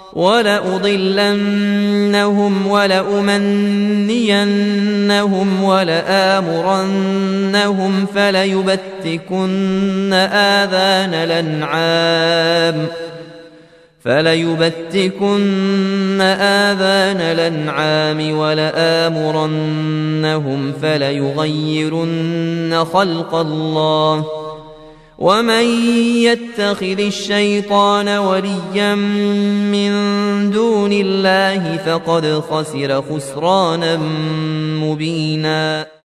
ولأضلنهم ولأمنينهم ولآمرنهم فليبتكن آذان الأنعام ولآمرنهم فليغيرن خلق الله ومن يتخذ الشيطان وليا من دون الله فقد خسر خسرانا مبينا.